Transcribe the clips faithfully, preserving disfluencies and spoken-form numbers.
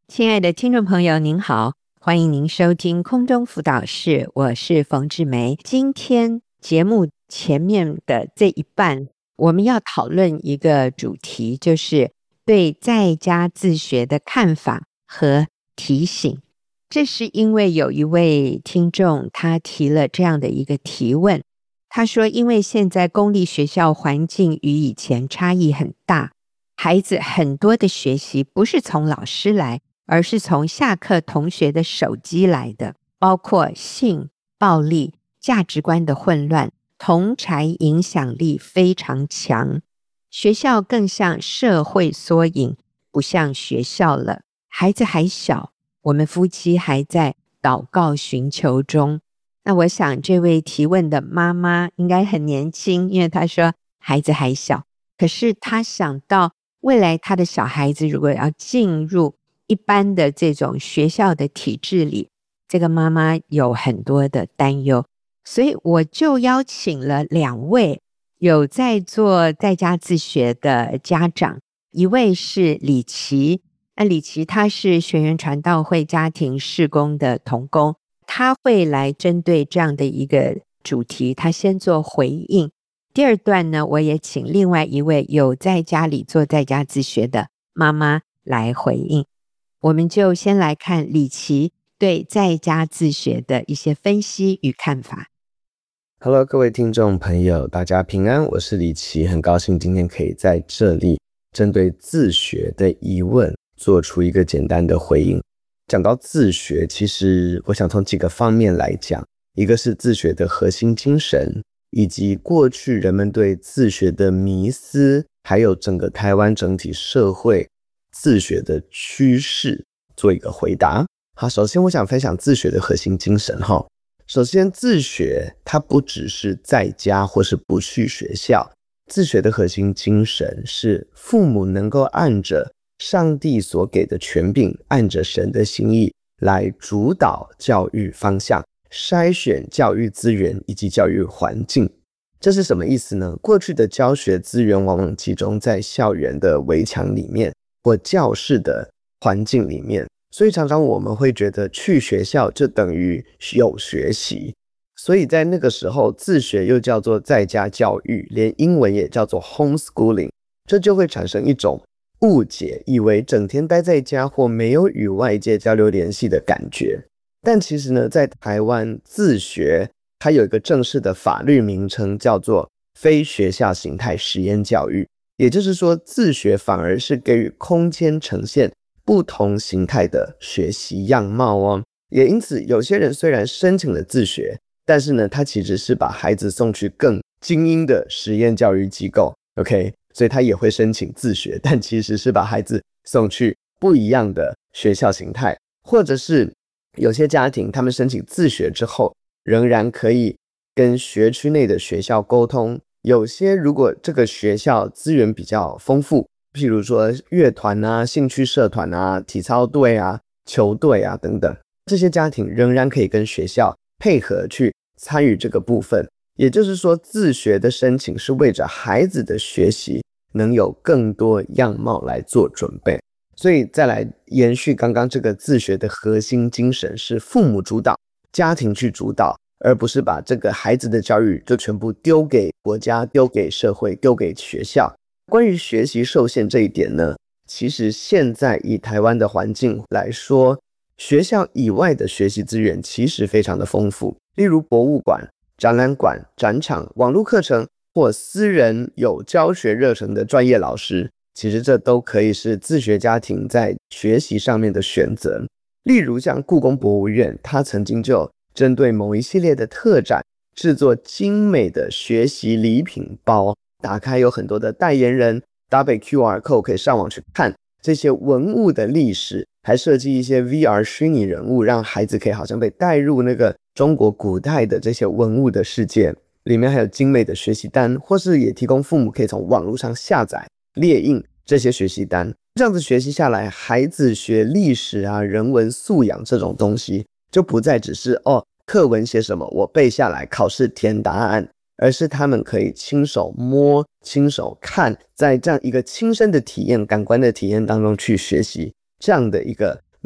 亲爱的听众朋友您好，欢迎您收听空中辅导室，我是冯志梅。今天节目前面的这一半，我们要讨论一个主题，就是对在家自学的看法和提醒。这是因为有一位听众他提了这样的一个提问，他说因为现在公立学校环境与以前差异很大，孩子很多的学习不是从老师来，而是从下课同学的手机来的，包括性、暴力、价值观的混乱，同侪影响力非常强。学校更像社会缩影，不像学校了。孩子还小，我们夫妻还在祷告寻求中。那我想这位提问的妈妈应该很年轻，因为她说孩子还小，可是她想到未来她的小孩子如果要进入一般的这种学校的体制里，这个妈妈有很多的担忧，所以我就邀请了两位有在做在家自学的家长，一位是李琦，那李琦他是学园传道会家庭事工的同工，他会来针对这样的一个主题，他先做回应。第二段呢，我也请另外一位有在家里做在家自学的妈妈来回应。我们就先来看李琦对在家自学的一些分析与看法。 Hello， 各位听众朋友，大家平安，我是李琦，很高兴今天可以在这里针对自学的疑问做出一个简单的回应。讲到自学，其实我想从几个方面来讲，一个是自学的核心精神，以及过去人们对自学的迷思，还有整个台湾整体社会自学的趋势做一个回答。好，首先我想分享自学的核心精神哈。首先，自学它不只是在家或是不去学校，自学的核心精神是父母能够按着上帝所给的权柄，按着神的心意来主导教育方向，筛选教育资源以及教育环境。这是什么意思呢？过去的教学资源往往集中在校园的围墙里面或教室的环境里面，所以常常我们会觉得去学校就等于有学习，所以在那个时候自学又叫做在家教育，连英文也叫做 homeschooling， 这就会产生一种误解，以为整天待在家或没有与外界交流联系的感觉。但其实呢，在台湾自学它有一个正式的法律名称，叫做非学校形态实验教育，也就是说自学反而是给予空间呈现不同形态的学习样貌哦。也因此有些人虽然申请了自学，但是呢他其实是把孩子送去更精英的实验教育机构 OK， 所以他也会申请自学，但其实是把孩子送去不一样的学校形态。或者是有些家庭他们申请自学之后仍然可以跟学区内的学校沟通，有些如果这个学校资源比较丰富，譬如说乐团啊、兴趣社团啊、体操队啊、球队啊等等，这些家庭仍然可以跟学校配合去参与这个部分。也就是说，自学的申请是为着孩子的学习能有更多样貌来做准备。所以再来延续刚刚这个自学的核心精神是父母主导，家庭去主导，而不是把这个孩子的教育就全部丢给国家、丢给社会、丢给学校。关于学习受限这一点呢，其实现在以台湾的环境来说，学校以外的学习资源其实非常的丰富，例如博物馆、展览馆、展场、网络课程或私人有教学热忱的专业老师，其实这都可以是自学家庭在学习上面的选择。例如像故宫博物院，它曾经就针对某一系列的特展制作精美的学习礼品包，打开有很多的代言人，搭配 Q R code 可以上网去看这些文物的历史，还设计一些 V R 虚拟人物，让孩子可以好像被带入那个中国古代的这些文物的世界。里面还有精美的学习单，或是也提供父母可以从网络上下载列印这些学习单。这样子学习下来，孩子学历史啊、人文素养这种东西就不再只是哦课文写什么我背下来考试填答案，而是他们可以亲手摸、亲手看，在这样一个亲身的体验、感官的体验当中去学习，这样的一个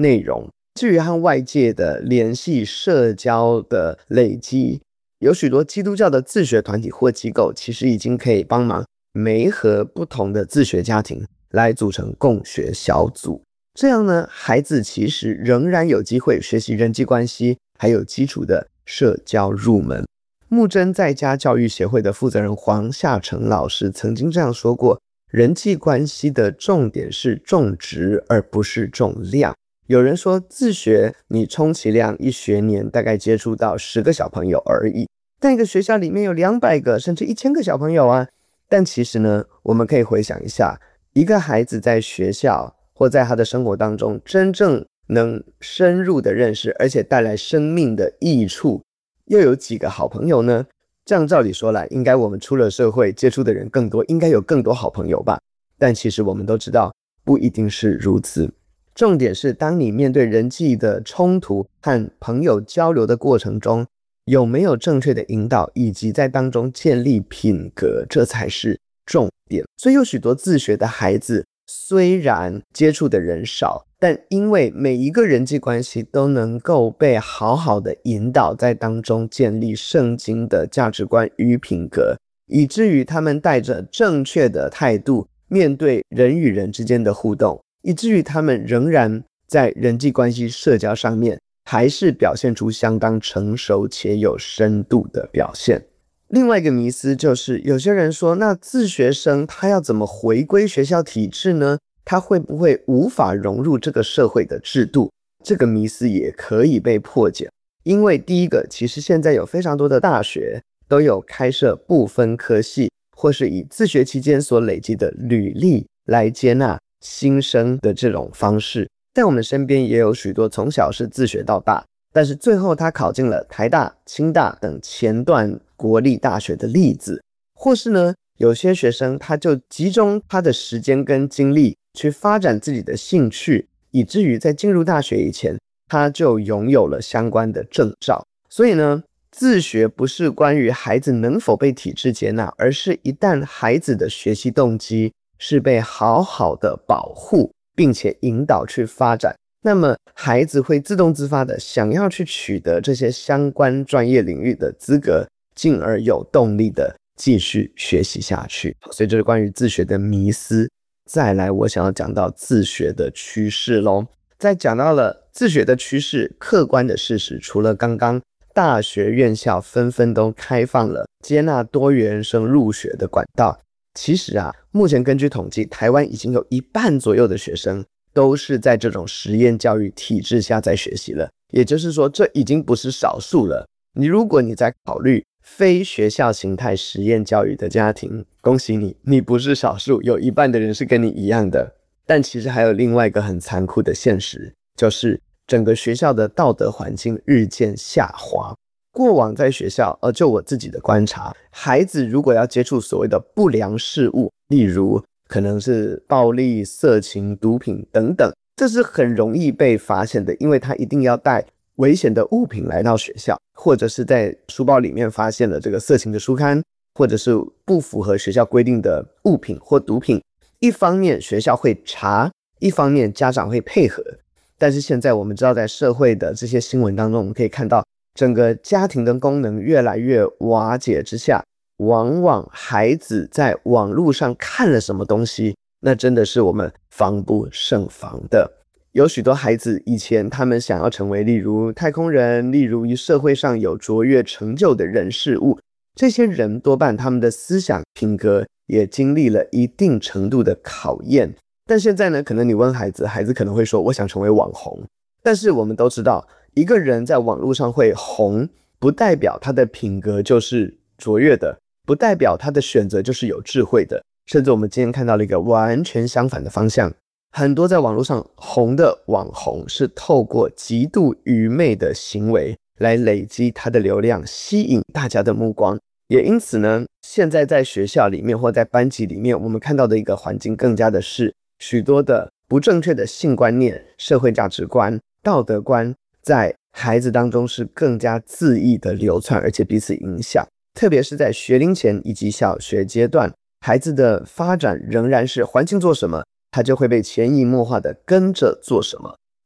内容。至于和外界的联系、社交的累积，有许多基督教的自学团体或机构其实已经可以帮忙媒合不同的自学家庭来组成共学小组。这样呢，孩子其实仍然有机会学习人际关系，还有基础的社交入门。木真在家教育协会的负责人黄夏成老师曾经这样说过，人际关系的重点是重质而不是重量。有人说自学你充其量一学年大概接触到十个小朋友而已，但一个学校里面有两百个甚至一千个小朋友啊。但其实呢，我们可以回想一下，一个孩子在学校或在他的生活当中真正能深入的认识而且带来生命的益处，又有几个好朋友呢？这样照理说来，应该我们出了社会接触的人更多，应该有更多好朋友吧。但其实我们都知道不一定是如此。重点是当你面对人际的冲突和朋友交流的过程中，有没有正确的引导，以及在当中建立品格，这才是重点。所以有许多自学的孩子虽然接触的人少，但因为每一个人际关系都能够被好好的引导，在当中建立圣经的价值观与品格，以至于他们带着正确的态度面对人与人之间的互动，以至于他们仍然在人际关系社交上面还是表现出相当成熟且有深度的表现。另外一个迷思就是，有些人说，那自学生他要怎么回归学校体制呢？他会不会无法融入这个社会的制度？这个迷思也可以被破解。因为第一个，其实现在有非常多的大学都有开设不分科系，或是以自学期间所累积的履历来接纳新生的这种方式。在我们身边也有许多从小是自学到大，但是最后他考进了台大、清大等前段国立大学的例子。或是呢，有些学生他就集中他的时间跟精力去发展自己的兴趣，以至于在进入大学以前他就拥有了相关的证照。所以呢，自学不是关于孩子能否被体制接纳，而是一旦孩子的学习动机是被好好的保护并且引导去发展，那么孩子会自动自发的想要去取得这些相关专业领域的资格，进而有动力的继续学习下去。所以这是关于自学的迷思。再来，我想要讲到自学的趋势咯。在讲到了自学的趋势，客观的事实，除了刚刚大学院校纷纷都开放了接纳多元生入学的管道，其实啊，目前根据统计，台湾已经有一半左右的学生都是在这种实验教育体制下在学习了。也就是说，这已经不是少数了。你如果你在考虑非学校形态实验教育的家庭，恭喜你，你不是少数，有一半的人是跟你一样的。但其实还有另外一个很残酷的现实，就是整个学校的道德环境日渐下滑。过往在学校，呃，就我自己的观察，孩子如果要接触所谓的不良事物，例如可能是暴力、色情、毒品等等，这是很容易被发现的，因为他一定要带危险的物品来到学校，或者是在书包里面发现了这个色情的书刊，或者是不符合学校规定的物品或毒品。一方面学校会查，一方面家长会配合。但是现在我们知道，在社会的这些新闻当中，我们可以看到整个家庭的功能越来越瓦解之下，往往孩子在网络上看了什么东西，那真的是我们防不胜防的。有许多孩子以前他们想要成为例如太空人，例如社会上有卓越成就的人事物，这些人多半他们的思想品格也经历了一定程度的考验。但现在呢，可能你问孩子，孩子可能会说我想成为网红。但是我们都知道，一个人在网络上会红，不代表他的品格就是卓越的，不代表他的选择就是有智慧的。甚至我们今天看到了一个完全相反的方向，很多在网络上红的网红是透过极度愚昧的行为来累积他的流量，吸引大家的目光。也因此呢，现在在学校里面或在班级里面，我们看到的一个环境更加的是许多的不正确的性观念、社会价值观、道德观在孩子当中是更加恣意的流窜，而且彼此影响。特别是在学龄前以及小学阶段，孩子的发展仍然是环境做什么，他就会被潜移默化的跟着做什么。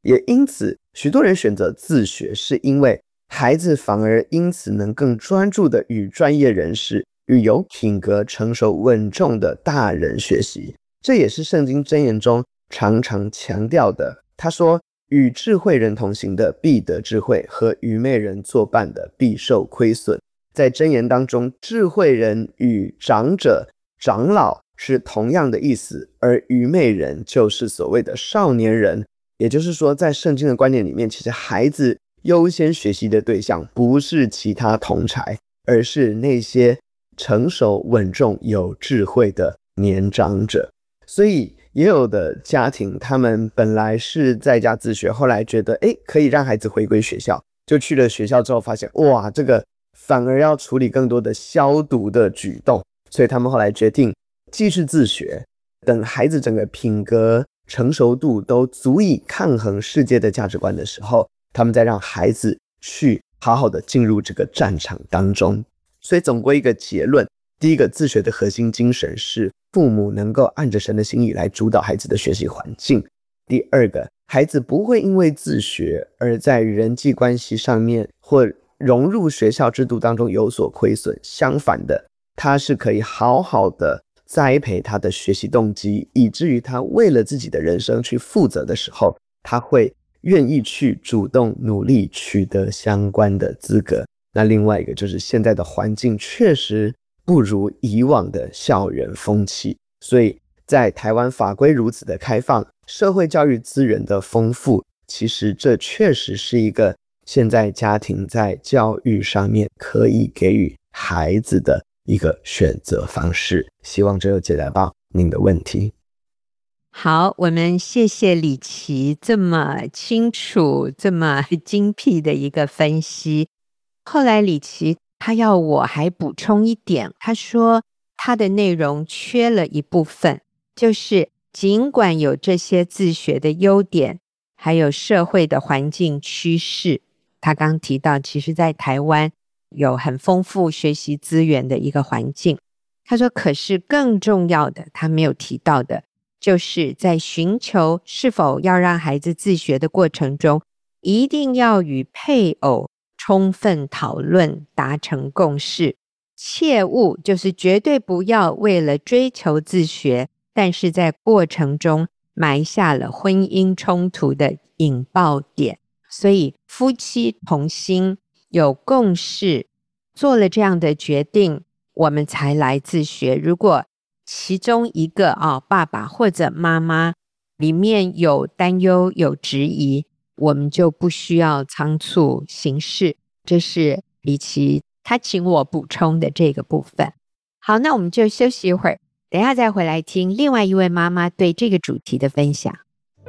也因此许多人选择自学，是因为孩子反而因此能更专注的与专业人士、与有品格、成熟稳重的大人学习。这也是圣经箴言中常常强调的。他说，与智慧人同行的必得智慧，和愚昧人作伴的必受亏损。在箴言当中，智慧人与长者、长老是同样的意思，而愚昧人就是所谓的少年人。也就是说，在圣经的观念里面，其实孩子优先学习的对象不是其他同侪，而是那些成熟稳重有智慧的年长者。所以也有的家庭，他们本来是在家自学，后来觉得诶可以让孩子回归学校，就去了学校之后发现，哇，这个反而要处理更多的消毒的举动，所以他们后来决定继续自学，等孩子整个品格成熟度都足以抗衡世界的价值观的时候，他们再让孩子去好好的进入这个战场当中。所以总归一个结论，第一个，自学的核心精神是父母能够按着神的心意来主导孩子的学习环境。第二个，孩子不会因为自学而在人际关系上面或融入学校制度当中有所亏损，相反的，他是可以好好的栽培他的学习动机，以至于他为了自己的人生去负责的时候，他会愿意去主动努力取得相关的资格。那另外一个就是现在的环境确实不如以往的校园风气，所以在台湾法规如此的开放，社会教育资源的丰富，其实这确实是一个现在家庭在教育上面可以给予孩子的一个选择方式。希望这有解答到您的问题。 好，我们谢谢李琦这么清楚、这么精辟的一个分析。后来李琦他要我还补充一点，他说他的内容缺了一部分，就是尽管有这些自学的优点，还有社会的环境趋势，他刚提到其实在台湾有很丰富学习资源的一个环境。他说可是更重要的，他没有提到的，就是在寻求是否要让孩子自学的过程中，一定要与配偶充分讨论，达成共识，切勿就是绝对不要为了追求自学，但是在过程中埋下了婚姻冲突的引爆点。所以夫妻同心有共识，做了这样的决定，我们才来自学。如果其中一个、哦、爸爸或者妈妈里面有担忧有质疑，我们就不需要仓促行事。这是李琦他请我补充的这个部分。好，那我们就休息一会儿，等一下再回来听另外一位妈妈对这个主题的分享。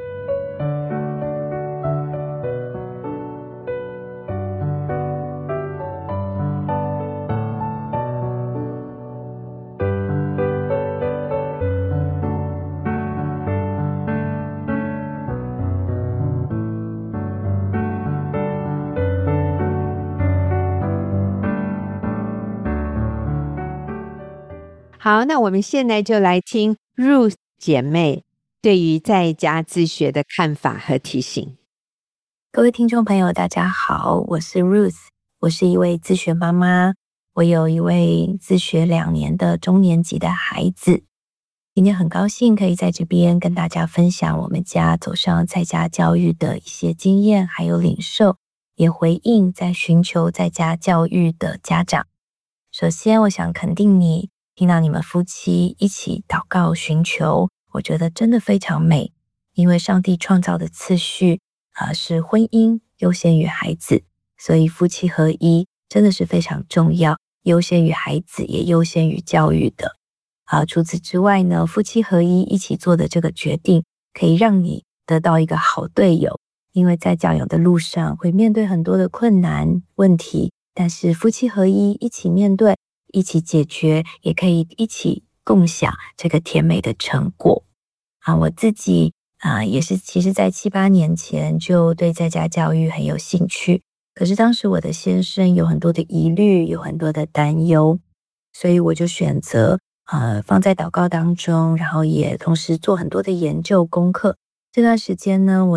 好，那我们现在就来听 Ruth 姐妹对于在家自学的看法和提醒。 各位听众朋友大家好，我是 Ruth， 我是一位自学妈妈，我有一位自学两年的中年级的孩子。今天很高兴可以在这边跟大家分享我们家走上在家教育的一些经验还有领受，也回应在寻求在家教育的家长。首先我想肯定你听到你们夫妻一起祷告寻求，我觉得真的非常美，因为上帝创造的次序、呃、是婚姻优先于孩子，所以夫妻合一真的是非常重要，优先于孩子也优先于教育的、呃、除此之外呢，夫妻合一一起做的这个决定可以让你得到一个好队友，因为在教养的路上会面对很多的困难问题，但是夫妻合一一起面对一起解决，也可以一起共享这个甜美的成果啊！我自己啊也是，其实在七八年前就对在家教育很有兴趣，可是当时我的先生有很多的疑虑，有很多的担忧，所以我就选择呃放在祷告当中，然后也同时做很多的研究功课。这段时间呢，我也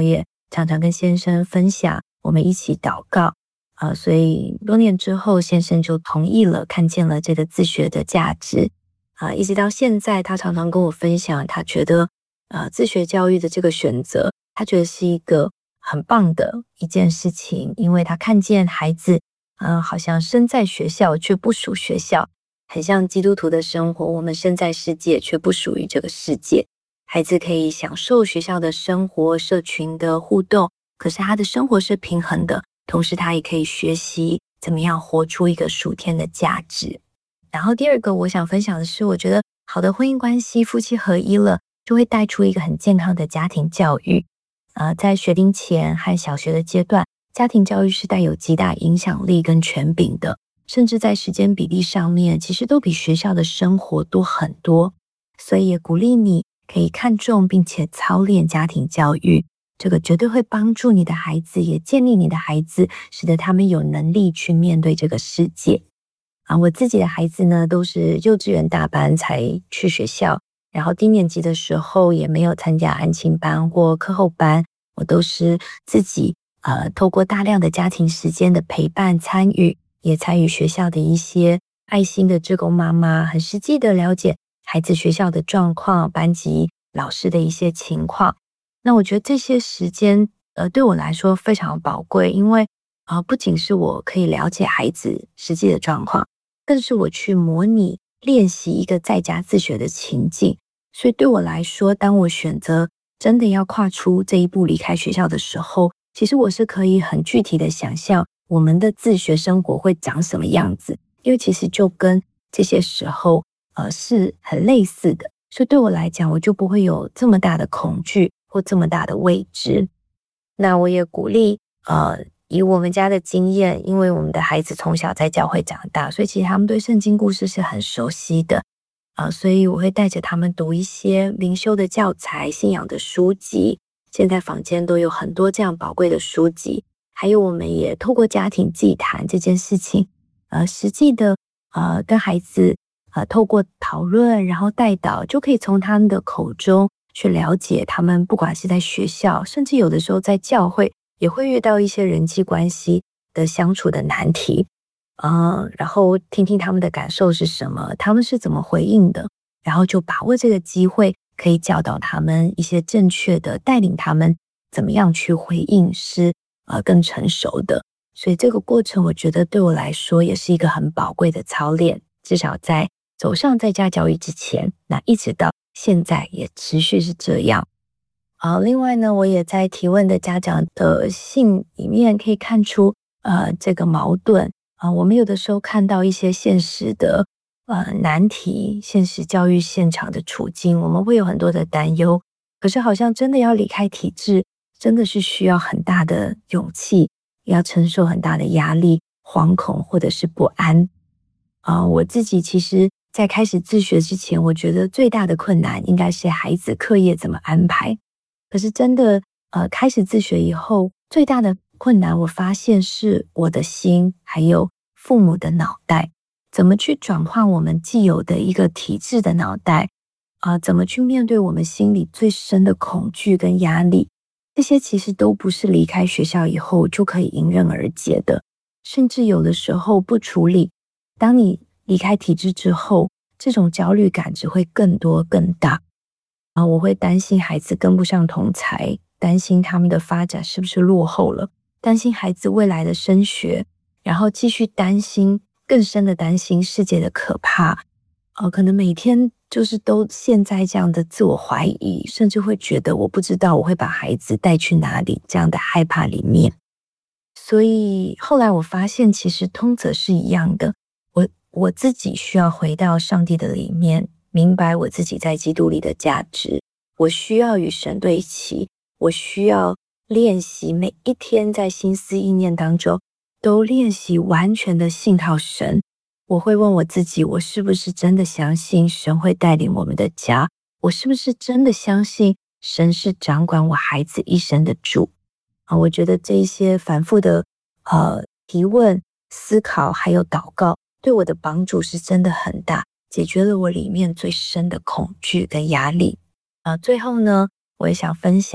常常跟先生分享，我们一起祷告啊，所以多年之后，先生就同意了，看见了这个自学的价值啊，一直到现在，他常常跟我分享，他觉得呃自学教育的这个选择，他觉得是一个很棒的一件事情，因为他看见孩子呃好像身在学校却不属学校，很像基督徒的生活，我们身在世界却不属于这个世界。孩子可以享受学校的生活、社群的互动，可是他的生活是平衡的，同时他也可以学习怎么样活出一个属天的价值。然后第二个我想分享的是，我觉得好的婚姻关系，夫妻合一了，就会带出一个很健康的家庭教育。呃，在学龄前和小学的阶段，家庭教育是带有极大影响力跟权柄的，甚至在时间比例上面，其实都比学校的生活多很多。所以也鼓励你可以看重并且操练家庭教育，这个绝对会帮助你的孩子，也建立你的孩子，使得他们有能力去面对这个世界。啊，我自己的孩子呢，都是幼稚园大班才去学校，然后低年级的时候也没有参加安亲班或课后班，我都是自己呃，透过大量的家庭时间的陪伴参与，也参与学校的一些爱心的志工妈妈，很实际的了解孩子学校的状况，班级老师的一些情况。那我觉得这些时间呃，对我来说非常宝贵，因为呃，不仅是我可以了解孩子实际的状况，更是我去模拟练习一个在家自学的情境。所以对我来说，当我选择真的要跨出这一步离开学校的时候，其实我是可以很具体的想象我们的自学生活会长什么样子，因为其实就跟这些时候呃是很类似的。所以对我来讲，我就不会有这么大的恐惧或这么大的未知。那我也鼓励呃以我们家的经验，因为我们的孩子从小在教会长大，所以其实他们对圣经故事是很熟悉的呃，所以我会带着他们读一些灵修的教材、信仰的书籍，现在坊间都有很多这样宝贵的书籍。还有我们也透过家庭祭坛这件事情呃，实际的呃跟孩子呃透过讨论然后带导，就可以从他们的口中去了解他们不管是在学校，甚至有的时候在教会也会遇到一些人际关系的相处的难题，呃，然后听听他们的感受是什么，他们是怎么回应的，然后就把握这个机会，可以教导他们一些正确的，带领他们怎么样去回应是呃更成熟的。所以这个过程我觉得对我来说也是一个很宝贵的操练，至少在走上在家教育之前，那一直到现在也持续是这样。好，另外呢，我也在提问的家长的信里面可以看出呃这个矛盾啊、呃，我们有的时候看到一些现实的呃难题，现实教育现场的处境，我们会有很多的担忧，可是好像真的要离开体制，真的是需要很大的勇气，要承受很大的压力、惶恐或者是不安啊、呃。我自己其实在开始自学之前，我觉得最大的困难应该是孩子课业怎么安排。可是真的呃，开始自学以后，最大的困难我发现是我的心，还有父母的脑袋，怎么去转换我们既有的一个体制的脑袋啊、呃？怎么去面对我们心里最深的恐惧跟压力？这些其实都不是离开学校以后就可以迎刃而解的，甚至有的时候不处理，当你离开体制之后，这种焦虑感只会更多更大。啊，我会担心孩子跟不上同侪，担心他们的发展是不是落后了，担心孩子未来的升学，然后继续担心，更深的担心世界的可怕。呃，可能每天就是都陷在这样的自我怀疑，甚至会觉得我不知道我会把孩子带去哪里，这样的害怕里面。所以后来我发现，其实通则是一样的，我我自己需要回到上帝的里面，明白我自己在基督里的价值，我需要与神对齐，我需要练习每一天在心思意念当中都练习完全的信靠神。我会问我自己，我是不是真的相信神会带领我们的家？我是不是真的相信神是掌管我孩子一生的主？啊，我觉得这一些反复的呃提问、思考还有祷告，对我的帮助是真的很大，解决了我里面最深的恐惧跟压力。呃，最后呢，我也想分享，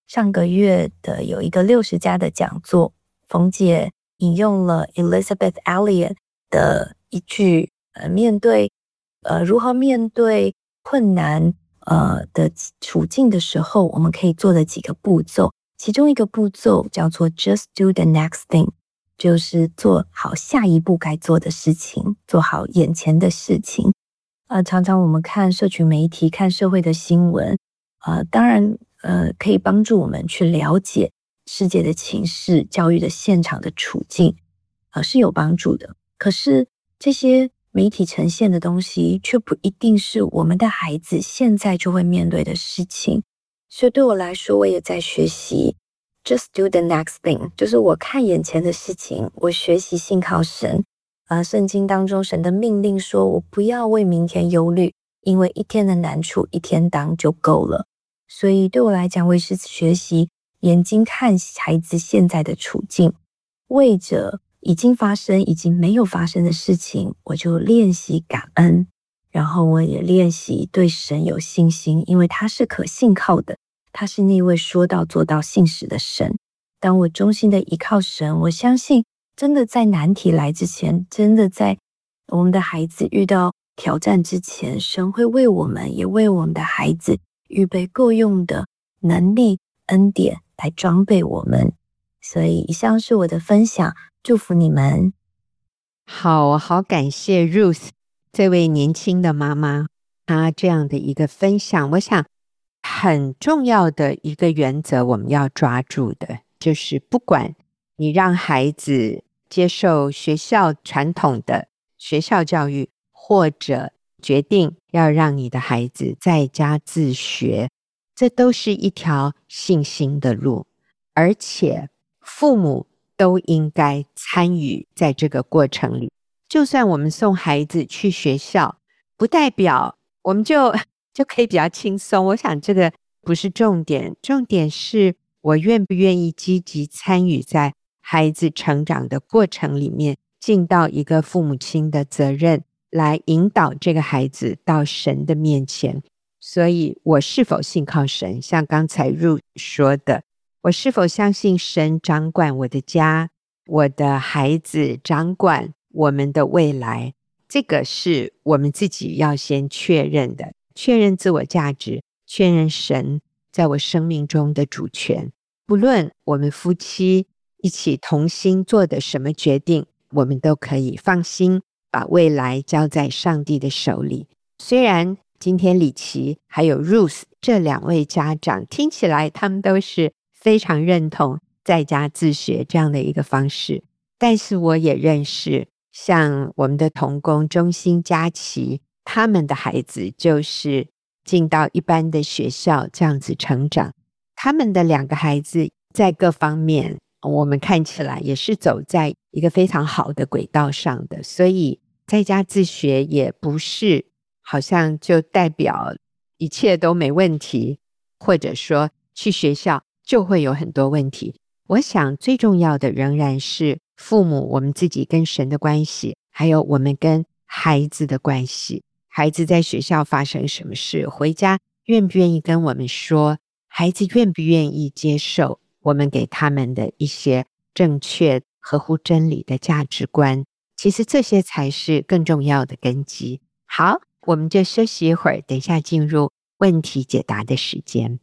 上个月的有一个六十加的讲座，冯姐引用了 Elizabeth Elliot 的一句，呃，面对呃如何面对困难呃的处境的时候，我们可以做的几个步骤。其中一个步骤叫做 Just do the next thing， 就是做好下一步该做的事情，做好眼前的事情。呃，常常我们看社群媒体，看社会的新闻，呃，当然，呃，可以帮助我们去了解世界的情势、教育的现场的处境，呃，是有帮助的。可是这些媒体呈现的东西，却不一定是我们的孩子现在就会面对的事情。所以对我来说，我也在学习 Just do the next thing， 就是我看眼前的事情，我学习信靠神。呃，圣经当中神的命令说，我不要为明天忧虑，因为一天的难处一天当就够了。所以对我来讲，我也是学习眼睛看孩子现在的处境，为着已经发生已经没有发生的事情，我就练习感恩，然后我也练习对神有信心，因为他是可信靠的，他是那位说到做到信实的神。当我衷心的依靠神，我相信真的在难题来之前，真的在我们的孩子遇到挑战之前，神会为我们也为我们的孩子预备够用的能力恩典来装备我们。所以以上是我的分享，祝福你们。 好，我好感谢 Ruth 这位年轻的妈妈，她这样的一个分享。我想很重要的一个原则我们要抓住的，就是不管你让孩子接受学校传统的学校教育，或者决定要让你的孩子在家自学，这都是一条信心的路，而且父母都应该参与在这个过程里。就算我们送孩子去学校，不代表我们就就可以比较轻松，我想这个不是重点，重点是我愿不愿意积极参与在孩子成长的过程里面，尽到一个父母亲的责任，来引导这个孩子到神的面前。所以我是否信靠神，像刚才 Ruth 说的，我是否相信神掌管我的家，我的孩子掌管我们的未来，这个是我们自己要先确认的，确认自我价值，确认神在我生命中的主权。不论我们夫妻一起同心做的什么决定，我们都可以放心把未来交在上帝的手里。虽然今天李琦还有 Ruth 这两位家长听起来他们都是非常认同在家自学这样的一个方式，但是我也认识像我们的同工中心佳琪，他们的孩子就是进到一般的学校这样子成长，他们的两个孩子在各方面我们看起来也是走在一个非常好的轨道上的，所以在家自学也不是好像就代表一切都没问题，或者说去学校就会有很多问题。我想最重要的仍然是父母我们自己跟神的关系，还有我们跟孩子的关系。孩子在学校发生什么事，回家愿不愿意跟我们说，孩子愿不愿意接受我们给他们的一些正确合乎真理的价值观，其实这些才是更重要的根基。好，我们就休息一会儿，等一下进入问题解答的时间。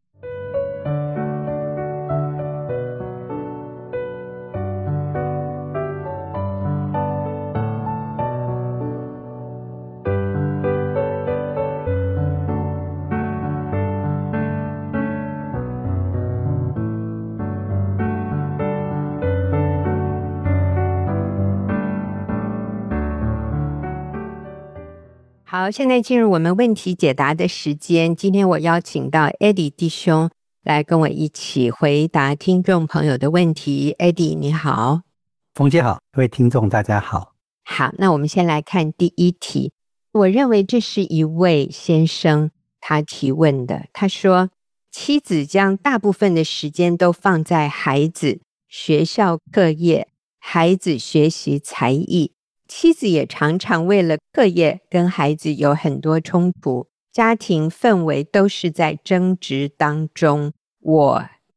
好，现在进入我们问题解答的时间。今天我邀请到 Eddie 弟兄来跟我一起回答听众朋友的问题。 Eddie 你好。 冯姐好，各位听众大家好。 好，那我们先来看第一题。我认为这是一位先生他提问的，他说妻子将大部分的时间都放在孩子、学校课业、孩子学习才艺，妻子也常常为了课业跟孩子有很多冲突，家庭氛围都是在争执当中。我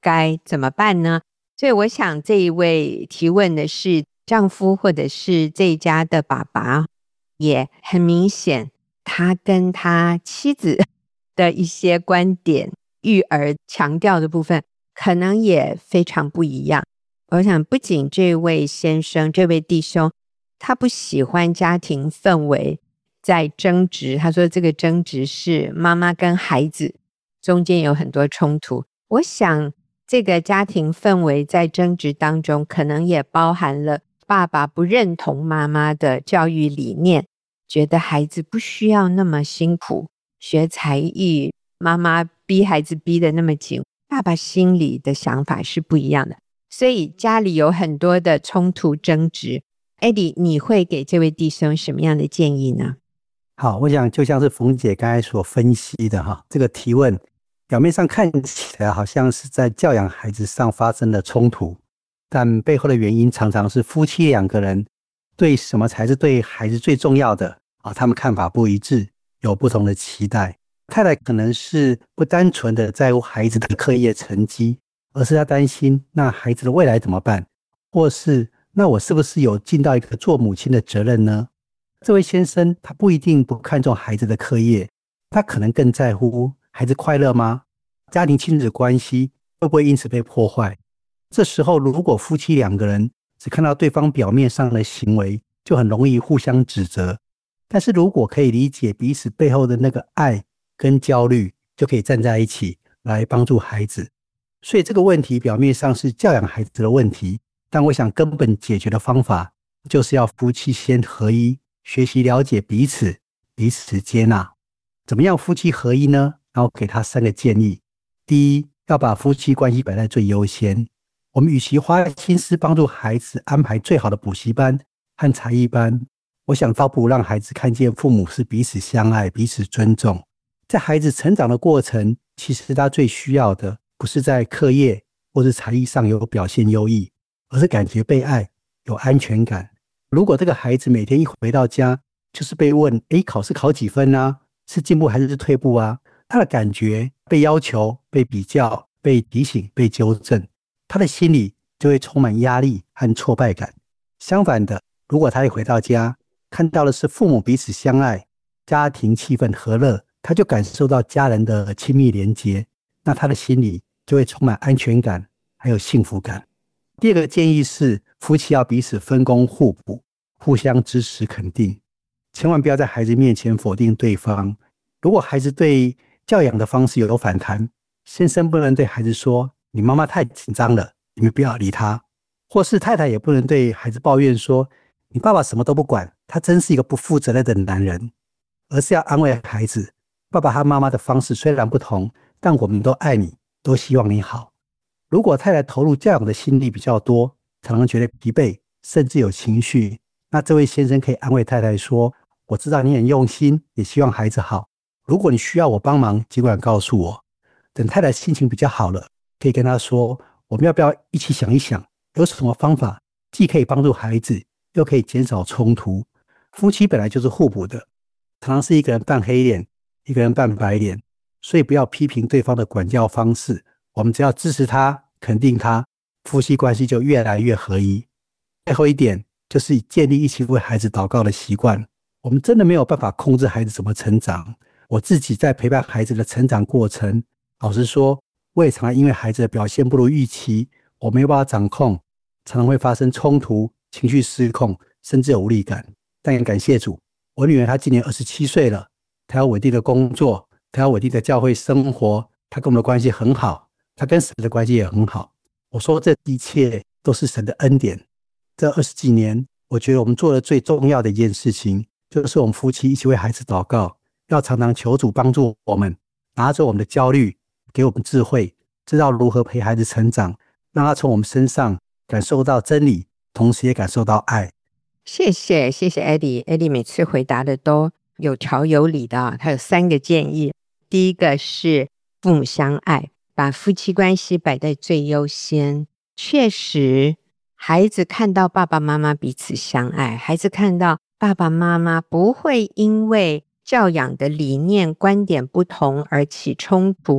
该怎么办呢？所以我想这一位提问的是丈夫或者是这一家的爸爸，也很明显他跟他妻子的一些观点育儿强调的部分可能也非常不一样。我想不仅这位先生这位弟兄他不喜欢家庭氛围在争执，他说这个争执是妈妈跟孩子中间有很多冲突。我想这个家庭氛围在争执当中可能也包含了爸爸不认同妈妈的教育理念，觉得孩子不需要那么辛苦学才艺，妈妈逼孩子逼得那么紧，爸爸心里的想法是不一样的，所以家里有很多的冲突争执。 Eddie 你会给这位弟兄什么样的建议呢？ 好，我想就像是冯姐刚才所分析的哈，这个提问表面上看起来好像是在教养孩子上发生了冲突，但背后的原因常常是夫妻两个人对什么才是对孩子最重要的啊，他们看法不一致，有不同的期待。太太可能是不单纯的在乎孩子的课业成绩，而是他担心那孩子的未来怎么办，或是那我是不是有尽到一个做母亲的责任呢？这位先生他不一定不看重孩子的课业，他可能更在乎孩子快乐吗？家庭亲子关系会不会因此被破坏？这时候如果夫妻两个人只看到对方表面上的行为，就很容易互相指责。但是如果可以理解彼此背后的那个爱跟焦虑，就可以站在一起来帮助孩子。所以这个问题表面上是教养孩子的问题，但我想根本解决的方法就是要夫妻先合一，学习了解彼此，彼此接纳。怎么样夫妻合一呢？然后给他三个建议。第一，要把夫妻关系摆在最优先。我们与其花心思帮助孩子安排最好的补习班和才艺班，我想倒不如让孩子看见父母是彼此相爱，彼此尊重。在孩子成长的过程，其实他最需要的不是在课业或是才艺上有表现优异，而是感觉被爱，有安全感。如果这个孩子每天一回到家就是被问诶考试考几分啊，是进步还是退步啊，他的感觉被要求，被比较，被提醒，被纠正，他的心里就会充满压力和挫败感。相反的，如果他一回到家看到的是父母彼此相爱，家庭气氛和乐，他就感受到家人的亲密连结，那他的心里就会充满安全感还有幸福感。第二个建议是夫妻要彼此分工互补，互相支持肯定，千万不要在孩子面前否定对方。如果孩子对教养的方式有反弹，先生不能对孩子说你妈妈太紧张了，你们不要理她，或是太太也不能对孩子抱怨说你爸爸什么都不管，他真是一个不负责任的男人，而是要安慰孩子，爸爸和妈妈的方式虽然不同，但我们都爱你，都希望你好。如果太太投入教养的心力比较多，常常觉得疲惫，甚至有情绪，那这位先生可以安慰太太说，我知道你很用心，也希望孩子好，如果你需要我帮忙，尽管告诉我。等太太心情比较好了，可以跟他说，我们要不要一起想一想，有什么方法既可以帮助孩子，又可以减少冲突。夫妻本来就是互补的，常常是一个人扮黑脸，一个人扮白脸，所以不要批评对方的管教方式，我们只要支持他，肯定他，夫妻关系就越来越合一。最后一点就是建立一起为孩子祷告的习惯。我们真的没有办法控制孩子怎么成长，我自己在陪伴孩子的成长过程，老实说我也常常因为孩子的表现不如预期，我没有办法掌控，常常会发生冲突，情绪失控，甚至有无力感。但也感谢主，我女儿她今年二十七岁了，她有稳定的工作，她有稳定的教会生活，她跟我们的关系很好，她跟神的关系也很好。我说这一切都是神的恩典。这二十几年，我觉得我们做的最重要的一件事情，就是我们夫妻一起为孩子祷告，要常常求主帮助我们，拿着我们的焦虑，给我们智慧，知道如何陪孩子成长，让他从我们身上感受到真理，同时也感受到爱。 谢谢谢谢 Eddie Eddie 每次回答的都有条有理的啊。他有三个建议。第一个是父母相爱，把夫妻关系摆在最优先。确实孩子看到爸爸妈妈彼此相爱，孩子看到爸爸妈妈不会因为教养的理念观点不同而起冲突，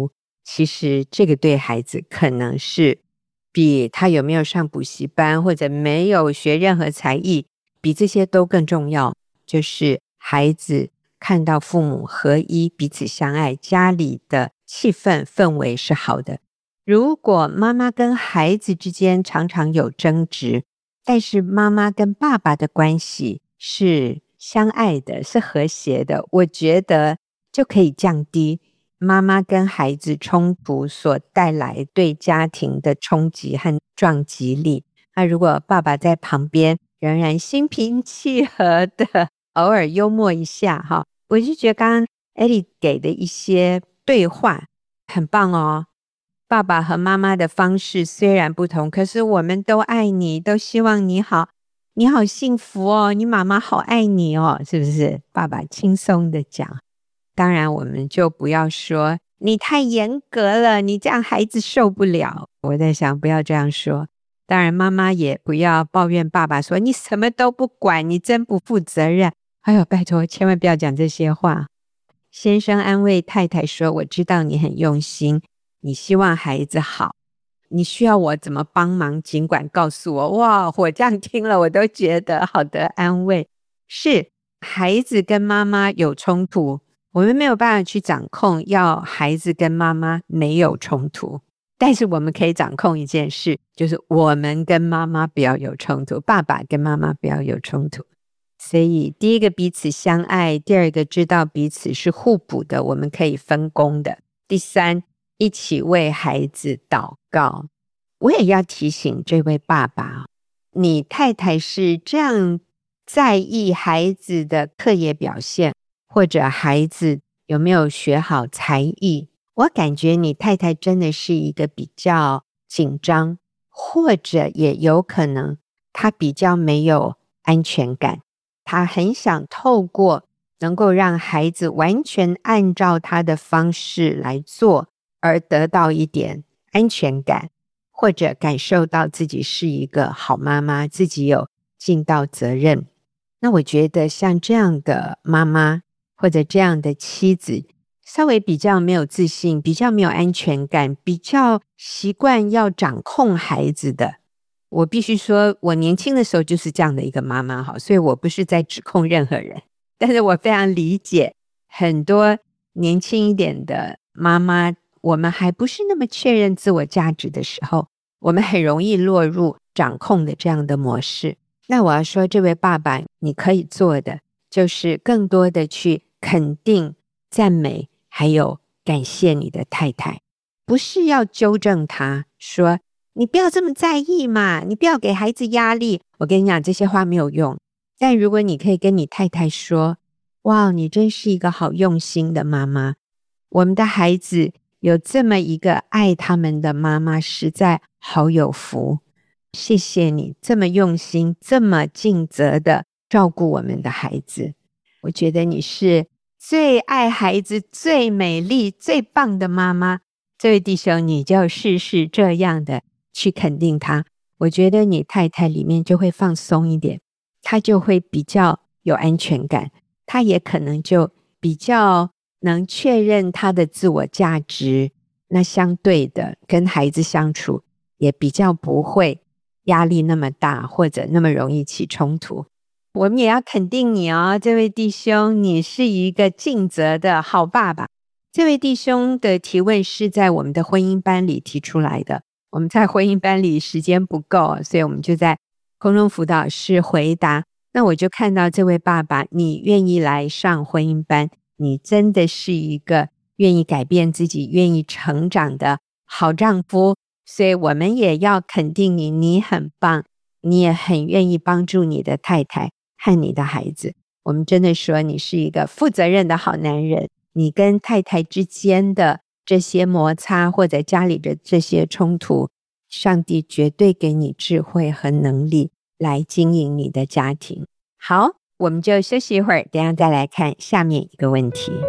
其实这个对孩子可能是比他有没有上补习班或者没有学任何才艺，比这些都更重要。就是孩子看到父母合一，彼此相爱，家里的气氛氛围是好的。如果妈妈跟孩子之间常常有争执，但是妈妈跟爸爸的关系是相爱的，是和谐的，我觉得就可以降低妈妈跟孩子冲突所带来对家庭的冲击和撞击力。那如果爸爸在旁边仍然心平气和的偶尔幽默一下哈，我就觉得刚刚 Ellie 给的一些对话很棒哦。爸爸和妈妈的方式虽然不同，可是我们都爱你，都希望你好，你好幸福哦，你妈妈好爱你哦，是不是？爸爸轻松的讲。当然我们就不要说你太严格了，你这样孩子受不了。我在想不要这样说。当然妈妈也不要抱怨爸爸说你什么都不管，你真不负责任。哎呦，拜托千万不要讲这些话。先生安慰太太说，我知道你很用心，你希望孩子好，你需要我怎么帮忙尽管告诉我。哇，我这样听了我都觉得好的安慰。是孩子跟妈妈有冲突，我们没有办法去掌控要孩子跟妈妈没有冲突，但是我们可以掌控一件事，就是我们跟妈妈不要有冲突，爸爸跟妈妈不要有冲突。所以第一个彼此相爱，第二个知道彼此是互补的，我们可以分工的，第三一起为孩子祷告。我也要提醒这位爸爸，你太太是这样在意孩子的课业表现，或者孩子有没有学好才艺，我感觉你太太真的是一个比较紧张，或者也有可能她比较没有安全感，她很想透过能够让孩子完全按照她的方式来做，而得到一点安全感，或者感受到自己是一个好妈妈，自己有尽到责任。那我觉得像这样的妈妈或者这样的妻子，稍微比较没有自信，比较没有安全感，比较习惯要掌控孩子的。我必须说我年轻的时候就是这样的一个妈妈，所以我不是在指控任何人，但是我非常理解很多年轻一点的妈妈，我们还不是那么确认自我价值的时候，我们很容易落入掌控的这样的模式。那我要说这位爸爸，你可以做的就是更多的去肯定、赞美还有感谢你的太太，不是要纠正他说你不要这么在意嘛，你不要给孩子压力。我跟你讲这些话没有用，但如果你可以跟你太太说，哇，你真是一个好用心的妈妈，我们的孩子有这么一个爱他们的妈妈，实在好有福，谢谢你这么用心，这么尽责的照顾我们的孩子。我觉得你是最爱孩子、最美丽、最棒的妈妈。这位弟兄，你就试试这样的去肯定他，我觉得你太太里面就会放松一点，她就会比较有安全感，她也可能就比较能确认她的自我价值，那相对的跟孩子相处也比较不会压力那么大，或者那么容易起冲突。我们也要肯定你哦，这位弟兄，你是一个尽责的好爸爸。这位弟兄的提问是在我们的婚姻班里提出来的，我们在婚姻班里时间不够，所以我们就在空中辅导室回答。那我就看到这位爸爸，你愿意来上婚姻班，你真的是一个愿意改变自己、愿意成长的好丈夫，所以我们也要肯定你，你很棒，你也很愿意帮助你的太太和你的孩子。我们真的说你是一个负责任的好男人，你跟太太之间的这些摩擦或者家里的这些冲突，上帝绝对给你智慧和能力来经营你的家庭。好，我们就休息一会儿，等一下再来看下面一个问题。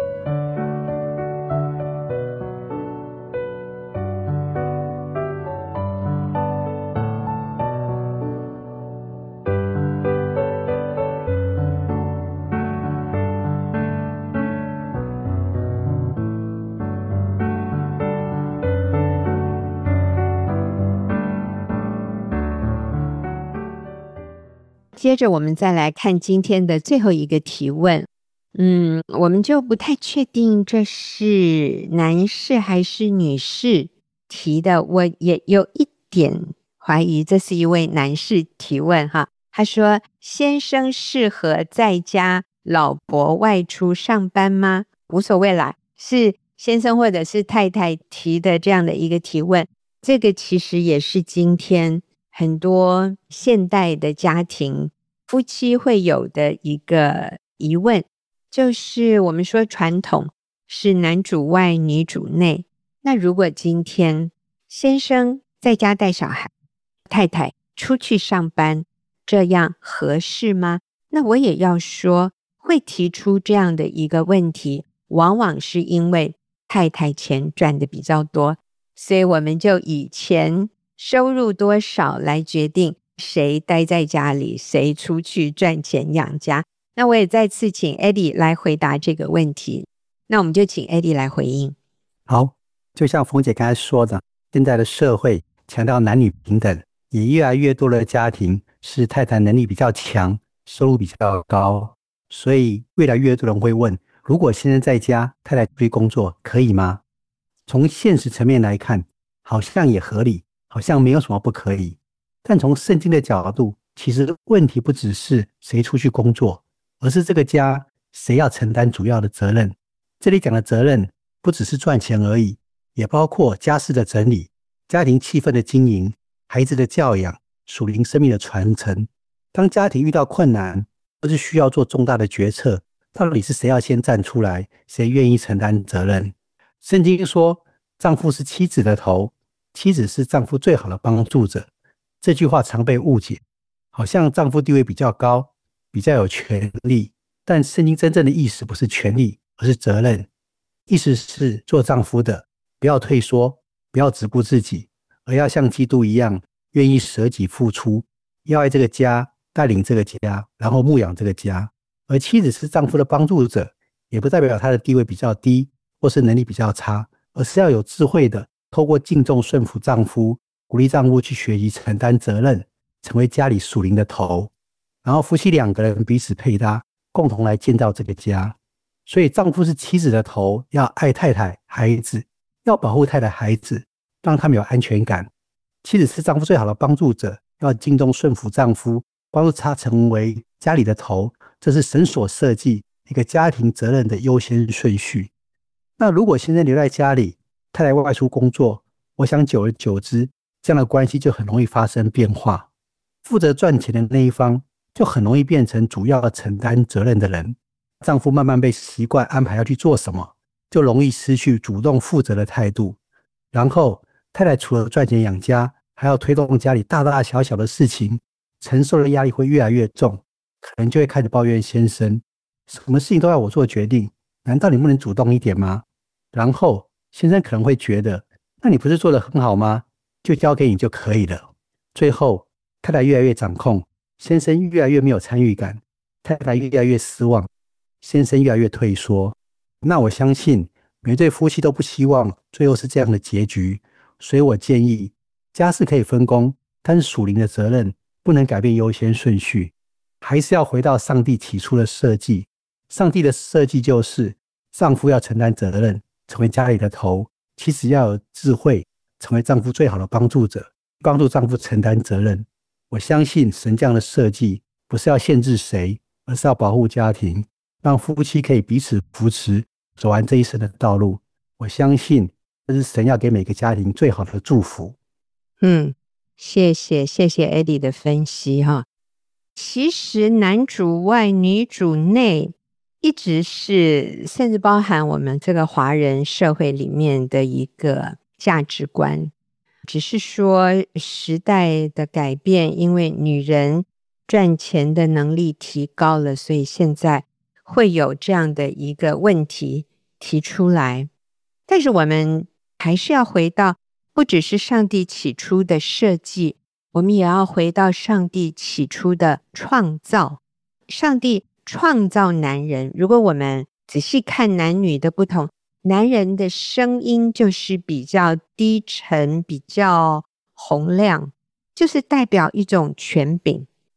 接着我们再来看今天的最后一个提问。嗯，我们就不太确定这是男士还是女士提的，我也有一点怀疑这是一位男士提问哈。他说：先生适合在家，老婆外出上班吗？无所谓啦，是先生或者是太太提的这样的一个提问。这个其实也是今天很多现代的家庭夫妻会有的一个疑问，就是我们说传统是男主外女主内，那如果今天先生在家带小孩，太太出去上班，这样合适吗？那我也要说，会提出这样的一个问题，往往是因为太太钱赚的比较多，所以我们就以钱收入多少来决定谁待在家里，谁出去赚钱养家。那我也再次请 Eddie 来回答这个问题，那我们就请 Eddie 来回应。 好，就像冯姐刚才说的，现在的社会强调男女平等，也越来越多的家庭是太太能力比较强，收入比较高，所以越来越多人会问，如果先生在家，太太出去工作可以吗？从现实层面来看，好像也合理，好像没有什么不可以。但从圣经的角度，其实问题不只是谁出去工作，而是这个家谁要承担主要的责任。这里讲的责任不只是赚钱而已，也包括家事的整理、家庭气氛的经营、孩子的教养、属灵生命的传承。当家庭遇到困难，或是需要做重大的决策，到底是谁要先站出来，谁愿意承担责任？圣经说，丈夫是妻子的头，妻子是丈夫最好的帮助者。这句话常被误解，好像丈夫地位比较高，比较有权利，但圣经真正的意思不是权利，而是责任。意思是做丈夫的不要退缩，不要只顾自己，而要像基督一样愿意舍己付出，要爱这个家，带领这个家，然后牧养这个家。而妻子是丈夫的帮助者，也不代表她的地位比较低或是能力比较差，而是要有智慧的透过敬重顺服丈夫，鼓励丈夫去学习承担责任，成为家里属灵的头，然后夫妻两个人彼此配搭，共同来建造这个家。所以丈夫是妻子的头，要爱太太孩子，要保护太太孩子，让他们有安全感。妻子是丈夫最好的帮助者，要敬重顺服丈夫，帮助他成为家里的头。这是神所设计一个家庭责任的优先顺序。那如果先生留在家里，太太外出工作，我想久而久之，这样的关系就很容易发生变化。负责赚钱的那一方就很容易变成主要承担责任的人，丈夫慢慢被习惯安排要去做什么，就容易失去主动负责的态度。然后太太除了赚钱养家，还要推动家里大大小小的事情，承受的压力会越来越重，可能就会开始抱怨先生，什么事情都要我做决定，难道你不能主动一点吗？然后先生可能会觉得，那你不是做得很好吗？就交给你就可以了。最后太太越来越掌控，先生越来越没有参与感，太太越来越失望，先生越来越退缩。那我相信每对夫妻都不希望最后是这样的结局，所以我建议家事可以分工，但是属灵的责任不能改变优先顺序，还是要回到上帝起初的设计。上帝的设计就是丈夫要承担责任，成为家里的头，妻子要有智慧，成为丈夫最好的帮助者，帮助丈夫承担责任。我相信神这样的设计不是要限制谁，而是要保护家庭，让夫妻可以彼此扶持，走完这一生的道路。我相信这是神要给每个家庭最好的祝福。 嗯，谢谢谢谢 Eddie 的分析哈。其实男主外女主内一直是甚至包含我们这个华人社会里面的一个价值观，只是说时代的改变，因为女人赚钱的能力提高了，所以现在会有这样的一个问题提出来。但是我们还是要回到不只是上帝起初的设计，我们也要回到上帝起初的创造。上帝创造男人，如果我们仔细看男女的不同，男人的声音就是比较低沉，比较洪亮，就是代表一种权柄。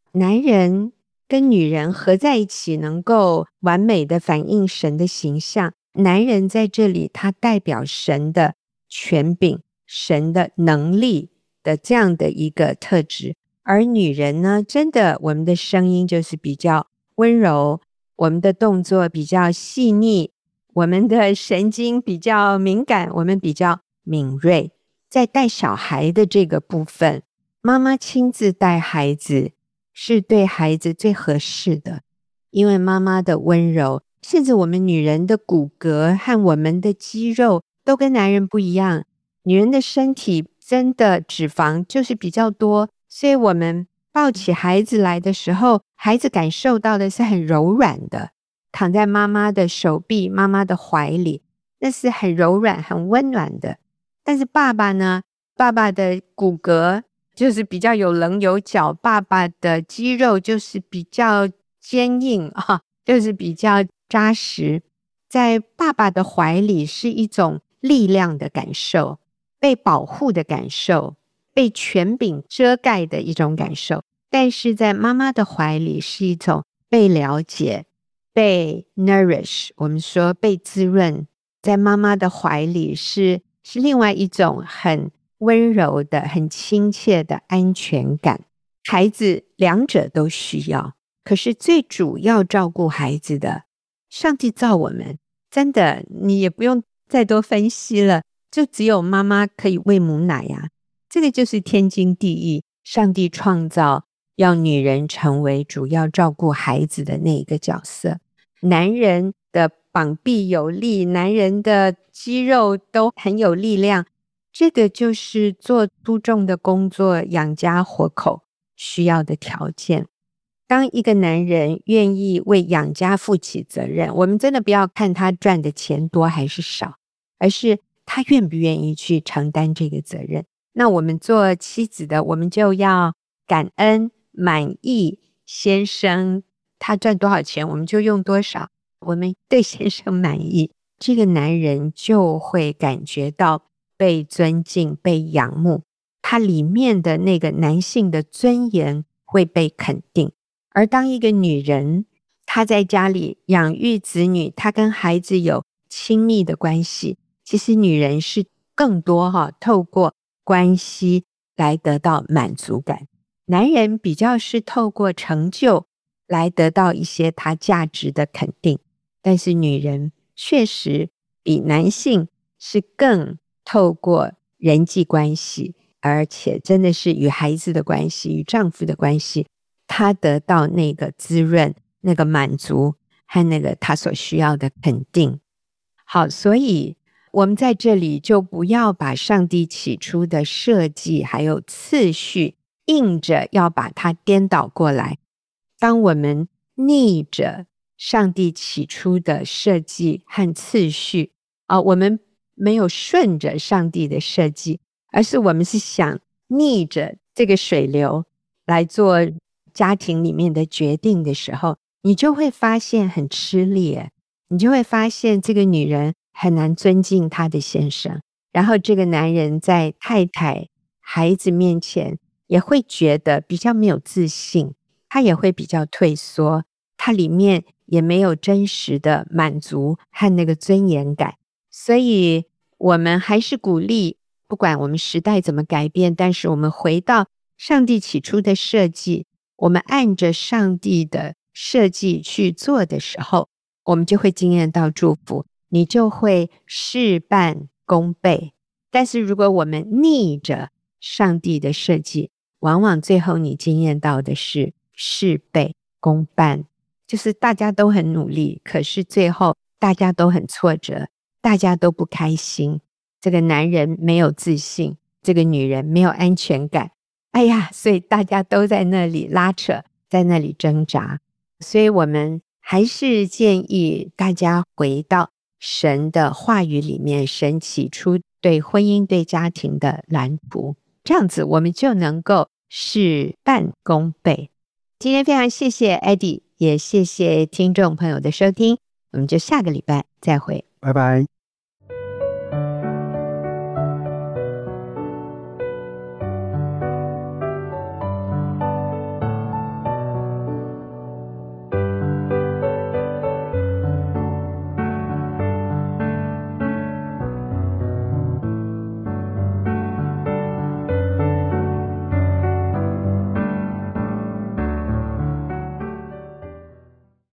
男人跟女人合在一起能够完美的反映神的形象。男人在这里他代表神的权柄，神的能力的这样的一个特质，而女人呢，真的我们的声音就是比较温柔，我们的动作比较细腻，我们的神经比较敏感，我们比较敏锐。在带小孩的这个部分，妈妈亲自带孩子是对孩子最合适的，因为妈妈的温柔，甚至我们女人的骨骼和我们的肌肉都跟男人不一样，女人的身体真的脂肪就是比较多，所以我们抱起孩子来的时候，孩子感受到的是很柔软的，躺在妈妈的手臂、妈妈的怀里，那是很柔软、很温暖的。但是爸爸呢，爸爸的骨骼就是比较有棱有角，爸爸的肌肉就是比较坚硬啊，就是比较扎实。在爸爸的怀里是一种力量的感受，被保护的感受，被权柄遮盖的一种感受。但是在妈妈的怀里是一种被了解，被 nourish， 我们说被滋润。在妈妈的怀里是是另外一种很温柔的、很亲切的安全感。孩子两者都需要，可是最主要照顾孩子的，上帝造我们，真的你也不用再多分析了，就只有妈妈可以喂母奶啊，这个就是天经地义。上帝创造要女人成为主要照顾孩子的那一个角色，男人的膀臂有力，男人的肌肉都很有力量，这个就是做粗重的工作、养家活口需要的条件。当一个男人愿意为养家负起责任，我们真的不要看他赚的钱多还是少，而是他愿不愿意去承担这个责任。那我们做妻子的，我们就要感恩满意先生，他赚多少钱我们就用多少，我们对先生满意，这个男人就会感觉到被尊敬、被仰慕，他里面的那个男性的尊严会被肯定。而当一个女人，她在家里养育子女，她跟孩子有亲密的关系，其实女人是更多哈，透过关系来得到满足感。男人比较是透过成就来得到一些他价值的肯定，但是女人确实比男性是更透过人际关系，而且真的是与孩子的关系、与丈夫的关系，她得到那个滋润、那个满足和那个她所需要的肯定。好，所以我们在这里就不要把上帝起初的设计还有次序硬着要把它颠倒过来。当我们逆着上帝起初的设计和次序啊，我们没有顺着上帝的设计，而是我们是想逆着这个水流来做家庭里面的决定的时候，你就会发现很吃力，你就会发现这个女人很难尊敬她的先生，然后这个男人在太太、孩子面前也会觉得比较没有自信，他也会比较退缩，他里面也没有真实的满足和那个尊严感。所以我们还是鼓励，不管我们时代怎么改变，但是我们回到上帝起初的设计，我们按着上帝的设计去做的时候，我们就会经验到祝福，你就会事半功倍。但是如果我们逆着上帝的设计，往往最后你经验到的是事倍功半，就是大家都很努力，可是最后大家都很挫折，大家都不开心，这个男人没有自信，这个女人没有安全感，哎呀，所以大家都在那里拉扯，在那里挣扎。所以我们还是建议大家回到神的话语里面，神起初对婚姻对家庭的蓝图，这样子我们就能够事半功倍。今天非常谢谢 Eddie， 也谢谢听众朋友的收听，我们就下个礼拜再会， 拜拜。